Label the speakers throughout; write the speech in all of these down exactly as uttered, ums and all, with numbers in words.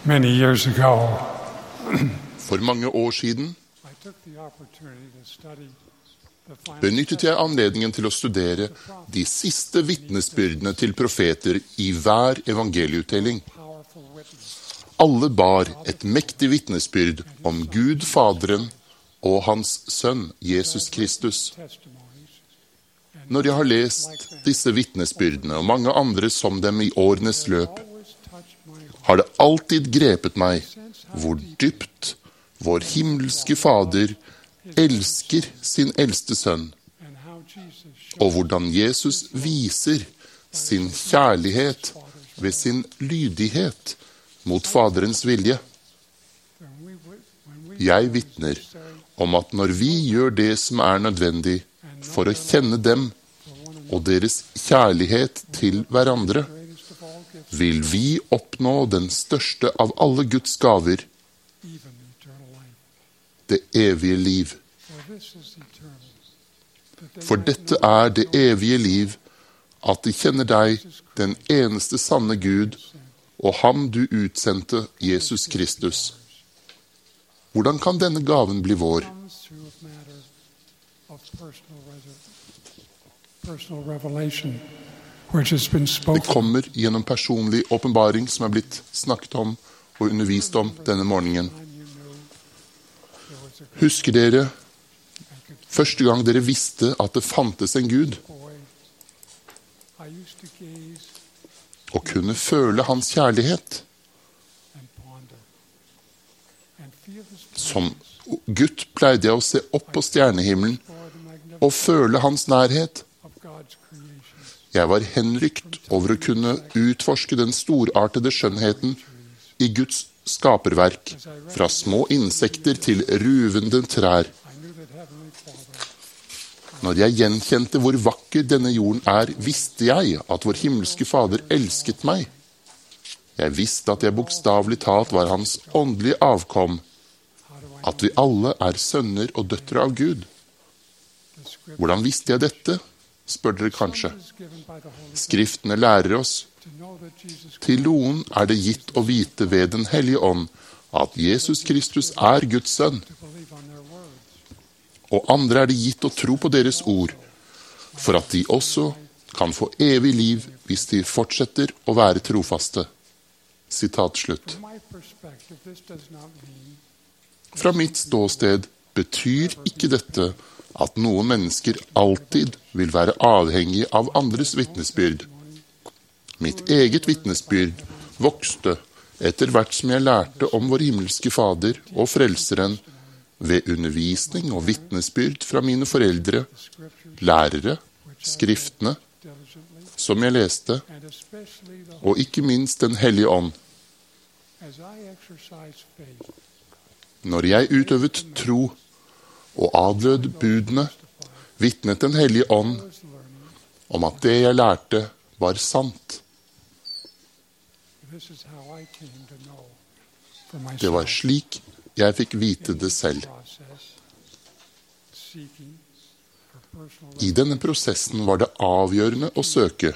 Speaker 1: Many years ago,
Speaker 2: For mange år siden
Speaker 1: I took the opportunity to study the final
Speaker 2: benyttet jeg anledningen til å studere de siste vitnesbyrdene til profeter i hver evangelieutdeling.
Speaker 1: powerful witness
Speaker 2: Alle bar et mektig vitnesbyrd om Gud Faderen og Hans Sønn, Jesus Kristus.
Speaker 1: testimonies.
Speaker 2: Når jeg har lest disse vitnesbyrdene og mange andre som dem i årenes løp,
Speaker 1: Always touched my heart.
Speaker 2: har det alltid grepet meg hvor dypt vår himmelske Fader elsker sin eldste sønn,
Speaker 1: And how Jesus showed
Speaker 2: og hvordan Jesus viser sin kjærlighet ved sin lydighet mot Faderens vilje.
Speaker 1: when we, would- when we
Speaker 2: Jeg vitner om at når vi gjør det som er nødvendig for å kjenne dem og deres kjærlighet til hverandre,
Speaker 1: greatest of all gifts,
Speaker 2: vil vi oppnå den største av alle Guds gaver,
Speaker 1: even eternal life.
Speaker 2: det evige liv.
Speaker 1: For this is eternal. That they
Speaker 2: For
Speaker 1: might
Speaker 2: dette
Speaker 1: know
Speaker 2: er det evige liv, at de kjenner deg, den eneste sanne Gud, og ham du utsendte, Jesus Kristus. Hvordan kan denne gaven bli vår?
Speaker 1: comes through a matter of personal, res- personal revelation, which has been
Speaker 2: Det
Speaker 1: spoken
Speaker 2: kommer gjennom personlig åpenbaring som er blitt snakket om og undervist om denne morgenen.
Speaker 1: time you knew there was a
Speaker 2: Husker dere
Speaker 1: I could
Speaker 2: første gang dere visste at det fantes en Gud,
Speaker 1: boy. I used to gaze
Speaker 2: og kunne føle hans kjærlighet?
Speaker 1: and ponder and feel the
Speaker 2: Som gutt pleide jeg å se opp på stjernehimmelen
Speaker 1: for the magnificence
Speaker 2: og føle hans nærhet.
Speaker 1: of God's creation.
Speaker 2: Jeg var henrykt over å kunne utforske den storartede skjønnheten i Guds skaperverk, fra små insekter til ruvende trær.
Speaker 1: I knew that Heavenly Father
Speaker 2: Når jeg gjenkjente hvor vakker denne jorden er, visste jeg at vår himmelske Fader elsket meg. Jeg visste at jeg bokstavelig talt var hans åndelige avkom,
Speaker 1: how do I
Speaker 2: at vi alle er sønner og døtre av Gud.
Speaker 1: the script
Speaker 2: Hvordan visste jeg dette, spør dere kanskje.
Speaker 1: is given by the Holy Ghost
Speaker 2: Skriftene lærer oss.
Speaker 1: to know that Jesus
Speaker 2: Til noen er det gitt å vite ved Den hellige ånd at Jesus Kristus er Guds sønn,
Speaker 1: to believe on their words.
Speaker 2: og andre er det gitt å tro på deres ord, for at de også kan få evig liv hvis de fortsetter å være trofaste. Sitat slutt.
Speaker 1: From my perspective, this does not mean
Speaker 2: Fra mitt ståsted betyr ikke dette at noen mennesker alltid vil være avhengig av andres vitnesbyrd. Mitt eget vitnesbyrd vokste etter hvert som jeg lærte om vår himmelske Fader og Frelseren ved undervisning og vitnesbyrd fra mine foreldre,
Speaker 1: scriptures
Speaker 2: lærere, skriftene
Speaker 1: diligently,
Speaker 2: som jeg leste,
Speaker 1: and especially the
Speaker 2: og ikke minst Den hellige ånd.
Speaker 1: as I exercise faith,
Speaker 2: Når jeg utøvet tro og adlød budene, vitnet Den hellige ånd
Speaker 1: I was learning.
Speaker 2: om at det jeg lærte, var sant.
Speaker 1: This is how I came to know for myself.
Speaker 2: Det var slik jeg fikk vite det selv.
Speaker 1: Process, seeking for personal
Speaker 2: I denne prosessen var det avgjørende å søke.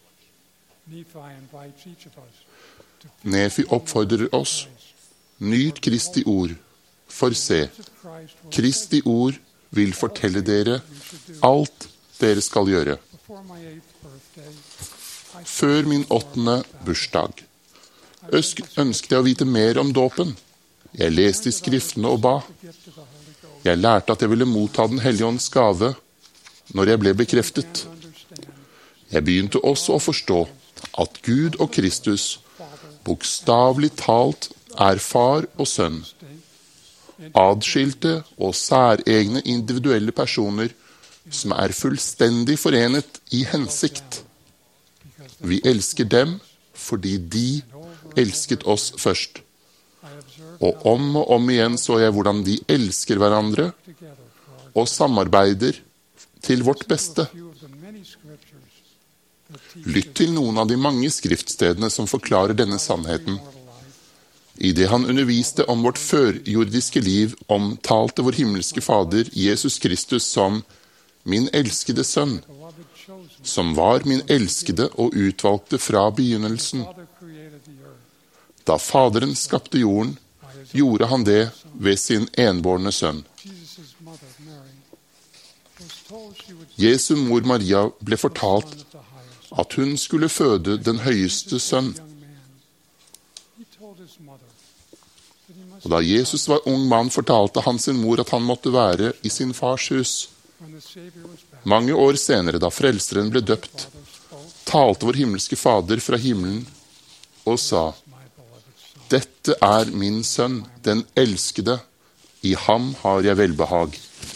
Speaker 1: Nephi invites each of us to
Speaker 2: Nefi oppfordrer oss, nyt Kristi ord, for se,
Speaker 1: visit Christ will
Speaker 2: Kristi ord vil fortelle dere alt dere skal gjøre.
Speaker 1: before my eighth birthday. I
Speaker 2: Før min åttende bursdag øsk- ønsket jeg å vite mer om dåpen. Jeg leste i skriftene og ba.
Speaker 1: the gift of the Holy Ghost
Speaker 2: Jeg lærte at jeg ville motta Den hellige ånds gave når jeg ble bekreftet.
Speaker 1: and understand
Speaker 2: Jeg begynte også å forstå at Gud og Kristus
Speaker 1: Father
Speaker 2: bokstavelig talt er far og sønn,
Speaker 1: distinct
Speaker 2: adskilte og særegne individuelle personer som er fullstendig forenet i hensikt.
Speaker 1: because
Speaker 2: Vi elsker dem fordi de elsket oss først.
Speaker 1: I observed
Speaker 2: Og om og om igjen så jeg hvordan de elsker hverandre
Speaker 1: together for our
Speaker 2: og samarbeider til vårt beste.
Speaker 1: few of the many scriptures that teach
Speaker 2: Lytt til noen av de mange skriftstedene som forklarer denne sannheten.
Speaker 1: immortal life.
Speaker 2: I det han underviste om vårt førjordiske liv, omtalte vår himmelske Fader Jesus Kristus som min elskede sønn,
Speaker 1: Beloved chosen,
Speaker 2: som var min elskede og utvalgte fra begynnelsen.
Speaker 1: Father created the earth.
Speaker 2: Da Faderen skapte jorden, gjorde han det ved sin enbårne sønn.
Speaker 1: Jesus' mother, Mary, was told she would
Speaker 2: Jesu mor Maria ble fortalt
Speaker 1: son of the highest,
Speaker 2: at hun skulle føde den høyeste sønn.
Speaker 1: young man. He told his mother that he must
Speaker 2: Og da Jesus var ung mann, fortalte han sin mor at han måtte være i sin fars hus.
Speaker 1: when the Savior was back.
Speaker 2: Mange år senere, da Frelseren ble døpt,
Speaker 1: Father spoke,
Speaker 2: talte vår himmelske Fader fra himmelen og sa,
Speaker 1: my beloved son.
Speaker 2: «Dette er min sønn, den elskede. I ham har jeg velbehag.»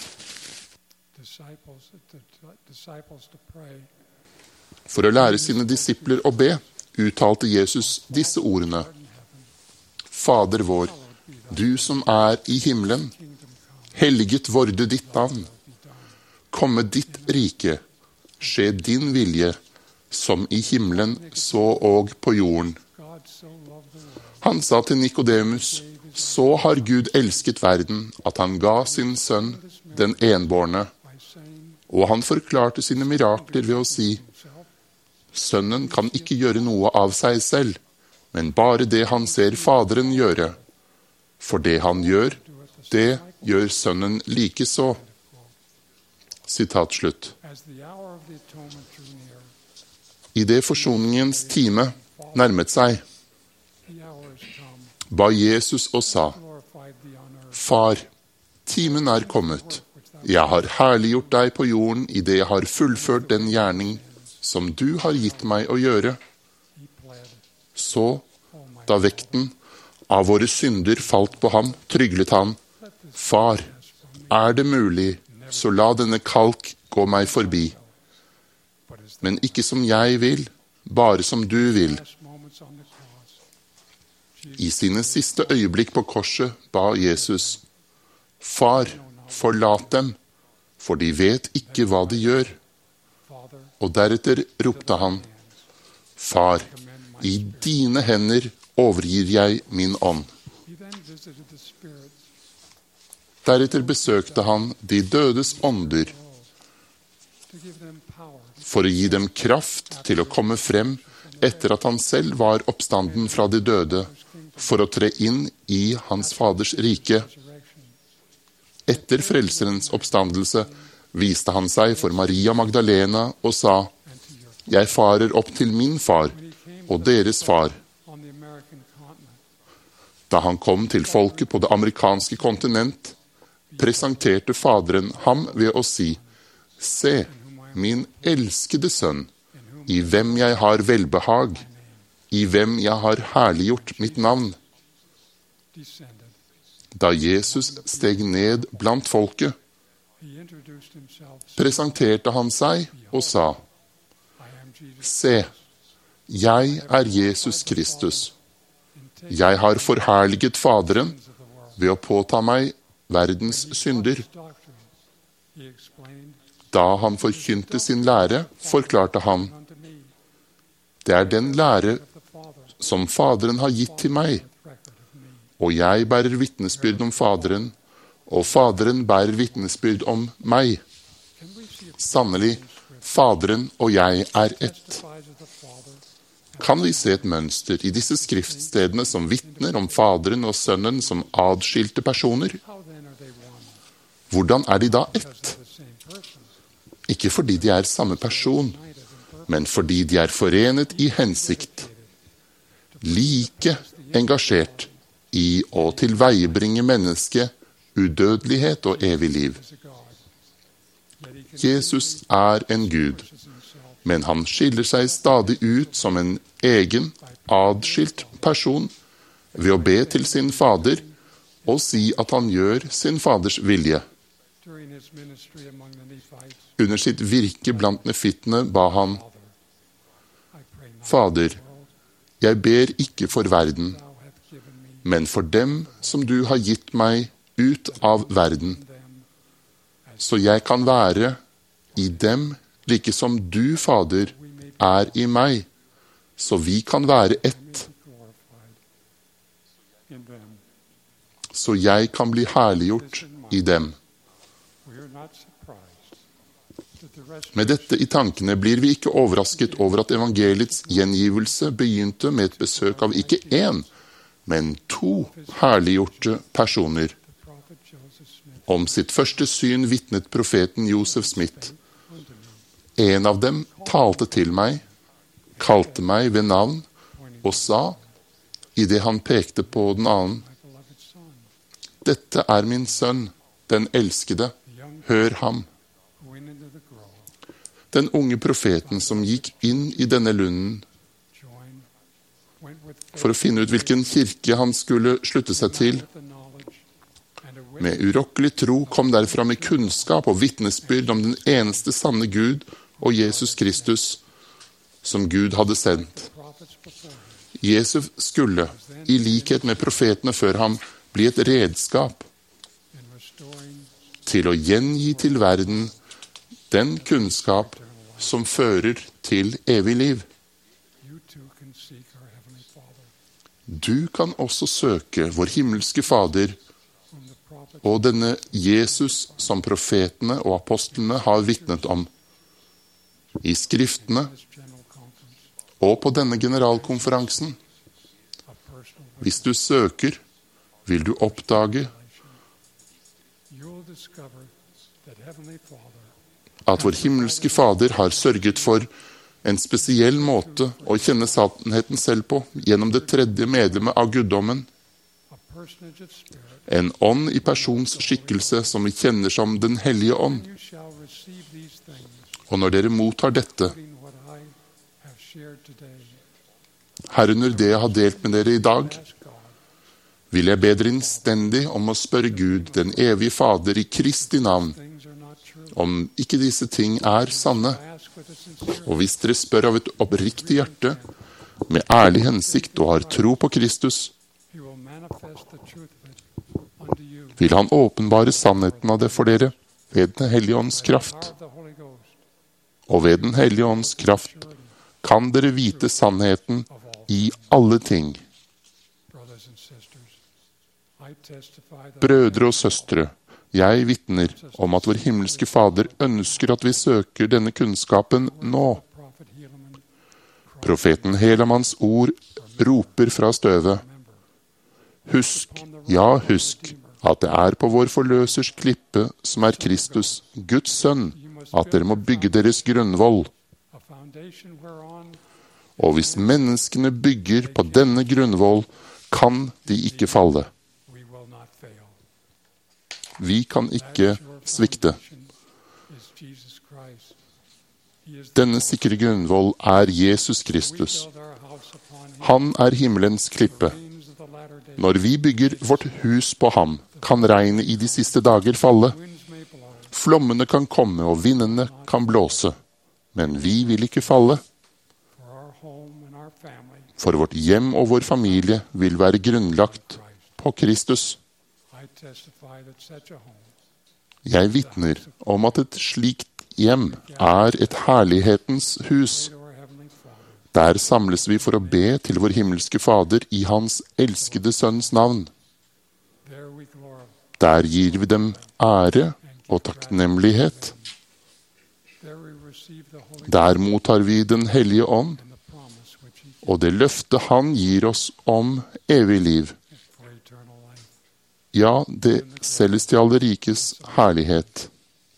Speaker 1: Disciples, the disciples to pray.
Speaker 2: For å lære sine disipler å be, uttalte Jesus disse ordene. Fader vår, du som er i himmelen, helliget vorde ditt navn. Komme ditt rike, skje din vilje, som i himmelen, så og på jorden.
Speaker 1: God so loved the world
Speaker 2: Han sa til Nikodemus, så har Gud elsket verden, at han ga sin sønn, den enbårne,
Speaker 1: by saying
Speaker 2: og han forklarte sine mirakler ved å si,
Speaker 1: himself,
Speaker 2: sønnen kan ikke gjøre noe av seg selv, men bare det han ser Faderen gjøre. For det han gjør, det gjør sønnen likeså. Sitat slutt.
Speaker 1: as the hour of the atonement drew near,
Speaker 2: I det forsoningens time nærmet seg,
Speaker 1: the hour is come,
Speaker 2: ba Jesus og sa,
Speaker 1: glorified thee on earth,
Speaker 2: Far, timen er kommet. Jeg har herliggjort deg på jorden i det jeg har fullført den gjerning som du har gitt meg å gjøre.
Speaker 1: he pled,
Speaker 2: Så,
Speaker 1: oh my
Speaker 2: da vekten av våre synder falt på ham, tryglet han, Far, er det mulig, så la denne kalk gå meg forbi.
Speaker 1: but as the
Speaker 2: Men ikke som jeg vil, bare som du vil.
Speaker 1: last moments on the cross,
Speaker 2: I sine siste øyeblikk på korset ba Jesus, Far, forlat dem, for de vet ikke hva de gjør.
Speaker 1: Father,
Speaker 2: Og deretter ropte han, Far, i dine hender overgir jeg min ånd.
Speaker 1: he then visited the spirits
Speaker 2: Deretter besøkte han de dødes ånder
Speaker 1: to give them power
Speaker 2: for å gi dem kraft til å komme frem etter at han selv var oppstanden fra de døde, for å tre inn i hans Faders rike.
Speaker 1: resurrection.
Speaker 2: Etter Frelserens oppstandelse viste han seg for Maria Magdalena og sa, Jeg farer opp til min far og deres far.
Speaker 1: On the American continent,
Speaker 2: Da han kom til folket på det amerikanske kontinent, presenterte Faderen ham ved å si, Se, min elskede sønn, i hvem jeg har velbehag, i hvem jeg har herliggjort mitt navn.
Speaker 1: descended.
Speaker 2: Da Jesus steg ned blant folket,
Speaker 1: He introduced himself.
Speaker 2: presenterte han seg og sa,
Speaker 1: I am Jesus.
Speaker 2: Se, jeg er Jesus Kristus. Jeg har forherliget Faderen
Speaker 1: Of the world.
Speaker 2: ved å påta meg verdens synder.
Speaker 1: Doctrine. He explained
Speaker 2: Da han forkynte sin lære, forklarte han,
Speaker 1: unto me
Speaker 2: det er den lære
Speaker 1: of the Father
Speaker 2: som Faderen har gitt til meg,
Speaker 1: record of me.
Speaker 2: og jeg bærer vitnesbyrd om Faderen, og Faderen bærer vitnesbyrd om meg.
Speaker 1: Can we see a
Speaker 2: Sannelig, Faderen og jeg er ett.
Speaker 1: testifies of the Father?
Speaker 2: Kan vi se et mønster i disse skriftstedene som vitner om Faderen og Sønnen som adskilte personer?
Speaker 1: How then are they one?
Speaker 2: Hvordan er de da
Speaker 1: Because
Speaker 2: ett?
Speaker 1: they're the same person,
Speaker 2: Ikke fordi de er samme person,
Speaker 1: united in purpose,
Speaker 2: men fordi de er forenet i hensikt, like engasjert i å tilveiebringe mennesket udødelighet og evig liv.
Speaker 1: as a God. Yet he can
Speaker 2: Jesus er en Gud,
Speaker 1: himself
Speaker 2: men han skiller seg stadig ut som en egen, adskilt person ved å be til sin fader og si at han gjør sin faders vilje.
Speaker 1: during his ministry among the Nephites.
Speaker 2: Under sitt virke blant nefittene ba han,
Speaker 1: Father, I pray not
Speaker 2: Fader,
Speaker 1: for the world
Speaker 2: jeg ber ikke for verden,
Speaker 1: thou hast given me,
Speaker 2: men for dem som du har gitt meg ut av verden,
Speaker 1: them
Speaker 2: så jeg kan være i dem like som du, Fader, er i meg, så vi kan være ett,
Speaker 1: be glorified in them.
Speaker 2: så jeg kan bli herliggjort i dem.
Speaker 1: We are not surprised that the rest
Speaker 2: Med dette i tankene blir vi ikke overrasket over at evangeliets gjengivelse begynte med et besøk av ikke én, men to herliggjorte personer.
Speaker 1: The prophet Joseph Smith
Speaker 2: Om sitt første syn vitnet profeten Josef Smith.
Speaker 1: unto me,
Speaker 2: En av dem talte til meg, kalte meg ved navn og sa, i det han pekte på den annen,
Speaker 1: my beloved son,
Speaker 2: dette er min sønn, den elskede,
Speaker 1: the young
Speaker 2: hør ham.
Speaker 1: who went into the grove,
Speaker 2: Den unge profeten som gikk inn i denne lunden
Speaker 1: joined, went with
Speaker 2: for å finne ut hvilken kirke han skulle slutte seg til.
Speaker 1: with the knowledge and a
Speaker 2: Med
Speaker 1: witness
Speaker 2: urokkelig tro kom derfra med kunnskap og vitnesbyrd om den eneste sanne Gud og Jesus Kristus, som Gud hadde sendt.
Speaker 1: the prophets before him,
Speaker 2: Jesus skulle, i likhet med profetene før ham, bli et redskap
Speaker 1: in restoring
Speaker 2: til å gjengi til verden den kunnskap som fører til evig liv.
Speaker 1: you too can seek our Heavenly Father,
Speaker 2: Du kan også søke vår himmelske Fader
Speaker 1: whom the prophets
Speaker 2: og denne Jesus som profetene og apostlene har vitnet om. I skriftene
Speaker 1: in this general conference,
Speaker 2: og på denne generalkonferansen.
Speaker 1: a personal
Speaker 2: Hvis du søker, vil du oppdage
Speaker 1: you'll discover that Heavenly Father
Speaker 2: at vår himmelske Fader har sørget for en spesiell måte å kjenne sannheten selv på gjennom det tredje medlemmet av guddommen,
Speaker 1: a personage of spirit,
Speaker 2: en ånd i persons skikkelse som vi kjenner som Den hellige ånd.
Speaker 1: you shall receive these things,
Speaker 2: Og når dere mottar dette,
Speaker 1: including what I have shared today.
Speaker 2: herunder det jeg har delt med dere i dag,
Speaker 1: Ask God
Speaker 2: vil jeg be dere innstendig om å spørre Gud, den evige Fader, i Kristi navn,
Speaker 1: things are not true.
Speaker 2: om ikke disse ting er sanne.
Speaker 1: Ask with a sincere
Speaker 2: Og hvis dere spør av et oppriktig hjerte, med ærlig hensikt og har tro på Kristus,
Speaker 1: He will manifest the truth of it unto you.
Speaker 2: vil han åpenbare sannheten av det for dere ved Den hellige ånds
Speaker 1: Power
Speaker 2: kraft.
Speaker 1: of the Holy Ghost,
Speaker 2: Og ved Den hellige ånds kraft kan dere vite sannheten
Speaker 1: of all
Speaker 2: i alle ting.
Speaker 1: brothers and sisters. I testify that
Speaker 2: Brødre og søstre, jeg vitner om at vår himmelske Fader ønsker at vi søker denne kunnskapen nå.
Speaker 1: prophet Helaman
Speaker 2: Profeten Helamans ord roper fra støvet. Husk, ja husk, at det er på vår forløsers klippe, som er Kristus, Guds sønn, at dere må bygge deres grunnvoll.
Speaker 1: a foundation whereon
Speaker 2: Og hvis menneskene bygger på denne grunnvoll, kan de ikke falle.
Speaker 1: we will not fail.
Speaker 2: Vi kan
Speaker 1: That
Speaker 2: ikke
Speaker 1: is your
Speaker 2: svikte.
Speaker 1: foundation is Jesus Christ. He is the
Speaker 2: Denne sikre grunnvoll er Jesus
Speaker 1: we
Speaker 2: Kristus.
Speaker 1: build our house upon him.
Speaker 2: Han er himmelens klippe.
Speaker 1: Winds of the latter day.
Speaker 2: Når vi bygger vårt hus på ham, kan regnet i de siste dager falle.
Speaker 1: Winds may blow.
Speaker 2: Flommene kan komme, og vindene kan blåse. Men vi vil ikke falle,
Speaker 1: For our home and our family,
Speaker 2: for vårt hjem og vår familie vil være grunnlagt på Kristus.
Speaker 1: I testify that such a home
Speaker 2: Jeg vitner om at et slikt hjem er et herlighetens hus.
Speaker 1: to our Heavenly Father.
Speaker 2: Der samles vi for å be til vår himmelske Fader i Hans elskede Sønns navn.
Speaker 1: There we glorify.
Speaker 2: Der gir vi dem ære og takknemlighet.
Speaker 1: There we receive the Holy
Speaker 2: Der mottar vi Den hellige ånd
Speaker 1: and the promise which He
Speaker 2: og det løftet Han gir oss om evig liv.
Speaker 1: gives for eternal life.
Speaker 2: Ja, det celestiale rikes herlighet.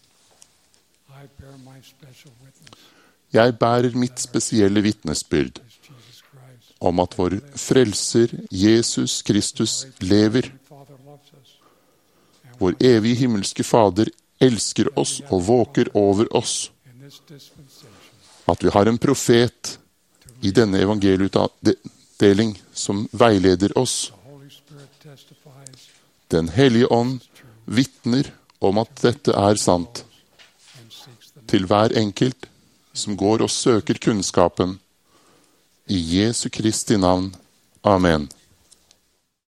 Speaker 1: I bear my special witness
Speaker 2: Jeg bærer mitt spesielle vitnesbyrd
Speaker 1: as Jesus Christ.
Speaker 2: om at vår frelser, Jesus Kristus, lever.
Speaker 1: Heavenly Father loves us. And
Speaker 2: Vår evige himmelske Fader elsker oss og våker over oss.
Speaker 1: in this dispensation,
Speaker 2: At vi har en profet i denne evangelieutdeling som veileder oss.
Speaker 1: the Holy Spirit testifies
Speaker 2: Den hellige ånd vitner om at dette er sant,
Speaker 1: and seeks the
Speaker 2: til hver enkelt som går og søker kunnskapen. I Jesu Kristi navn. Amen.